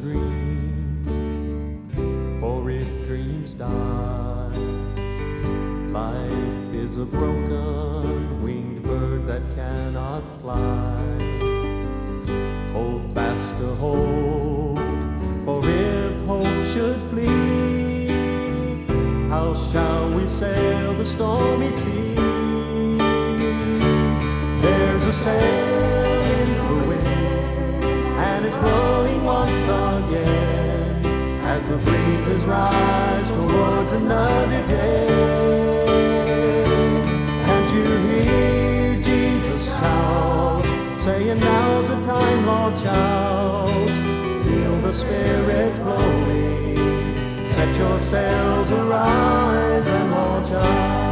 dreams, for if dreams die, life is a broken winged bird that cannot fly. Hold fast to hope, for if hope should flee, how shall we sail the stormy seas? There's a sail in the wind, and it's blowing once again, as the breezes rise towards another day. Can't you hear Jesus shout, saying now's the time, launch out. Feel the Spirit blowing, set your sails arise and launch out.